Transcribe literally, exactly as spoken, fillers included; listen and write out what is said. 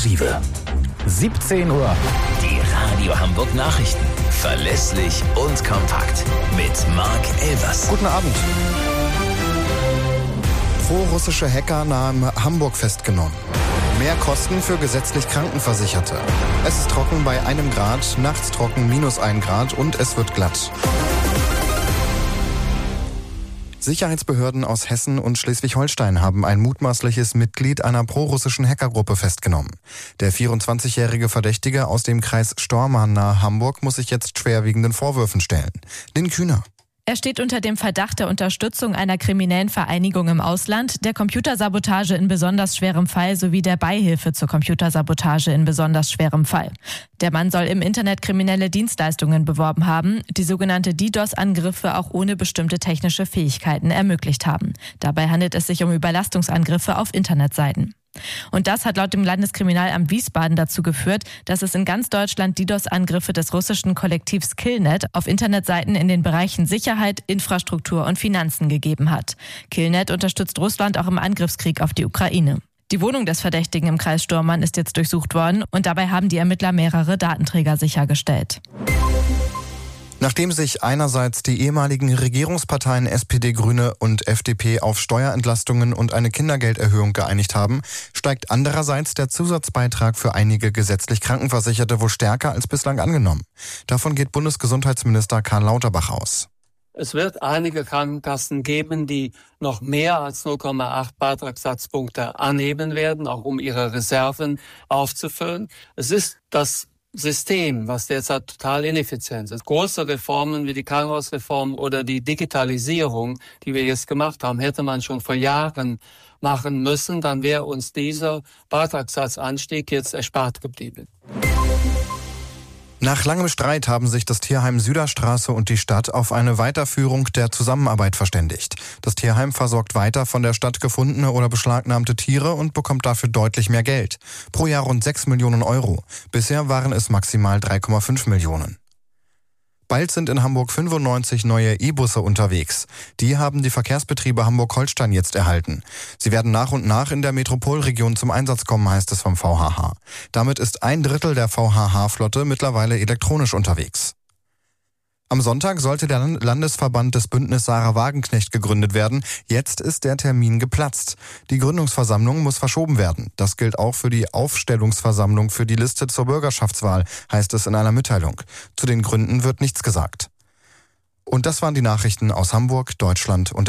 exklusive. siebzehn Uhr. Die Radio Hamburg Nachrichten. Verlässlich und kompakt. Mit Mark Elvers. Guten Abend. Pro-russische Hacker nahm Hamburg festgenommen. Mehr Kosten für gesetzlich Krankenversicherte. Es ist trocken bei einem Grad, nachts trocken minus ein Grad und es wird glatt. Sicherheitsbehörden aus Hessen und Schleswig-Holstein haben ein mutmaßliches Mitglied einer prorussischen Hackergruppe festgenommen. Der vierundzwanzigjährige Verdächtige aus dem Kreis Stormarn nahe Hamburg muss sich jetzt schwerwiegenden Vorwürfen stellen. Lynn Kühner. Er steht unter dem Verdacht der Unterstützung einer kriminellen Vereinigung im Ausland, der Computersabotage in besonders schwerem Fall sowie der Beihilfe zur Computersabotage in besonders schwerem Fall. Der Mann soll im Internet kriminelle Dienstleistungen beworben haben, die sogenannte DDoS-Angriffe auch ohne bestimmte technische Fähigkeiten ermöglicht haben. Dabei handelt es sich um Überlastungsangriffe auf Internetseiten. Und das hat laut dem Landeskriminalamt Wiesbaden dazu geführt, dass es in ganz Deutschland DDoS-Angriffe des russischen Kollektivs Killnet auf Internetseiten in den Bereichen Sicherheit, Infrastruktur und Finanzen gegeben hat. Killnet unterstützt Russland auch im Angriffskrieg auf die Ukraine. Die Wohnung des Verdächtigen im Kreis Stormarn ist jetzt durchsucht worden und dabei haben die Ermittler mehrere Datenträger sichergestellt. Nachdem sich einerseits die ehemaligen Regierungsparteien S P D, Grüne und F D P auf Steuerentlastungen und eine Kindergelderhöhung geeinigt haben, steigt andererseits der Zusatzbeitrag für einige gesetzlich Krankenversicherte wohl stärker als bislang angenommen. Davon geht Bundesgesundheitsminister Karl Lauterbach aus. Es wird einige Krankenkassen geben, die noch mehr als null Komma acht Beitragssatzpunkte anheben werden, auch um ihre Reserven aufzufüllen. Es ist das System, was derzeit total ineffizient ist. Große Reformen wie die Krankenhausreform oder die Digitalisierung, die wir jetzt gemacht haben, hätte man schon vor Jahren machen müssen. Dann wäre uns dieser Beitragssatzanstieg jetzt erspart geblieben. Nach langem Streit haben sich das Tierheim Süderstraße und die Stadt auf eine Weiterführung der Zusammenarbeit verständigt. Das Tierheim versorgt weiter von der Stadt gefundene oder beschlagnahmte Tiere und bekommt dafür deutlich mehr Geld. Pro Jahr rund sechs Millionen Euro. Bisher waren es maximal drei Komma fünf Millionen. Bald sind in Hamburg fünfundneunzig neue E-Busse unterwegs. Die haben die Verkehrsbetriebe Hamburg-Holstein jetzt erhalten. Sie werden nach und nach in der Metropolregion zum Einsatz kommen, heißt es vom V H H. Damit ist ein Drittel der V H H-Flotte mittlerweile elektronisch unterwegs. Am Sonntag sollte der Landesverband des Bündnis Sarah Wagenknecht gegründet werden. Jetzt ist der Termin geplatzt. Die Gründungsversammlung muss verschoben werden. Das gilt auch für die Aufstellungsversammlung für die Liste zur Bürgerschaftswahl, heißt es in einer Mitteilung. Zu den Gründen wird nichts gesagt. Und das waren die Nachrichten aus Hamburg, Deutschland und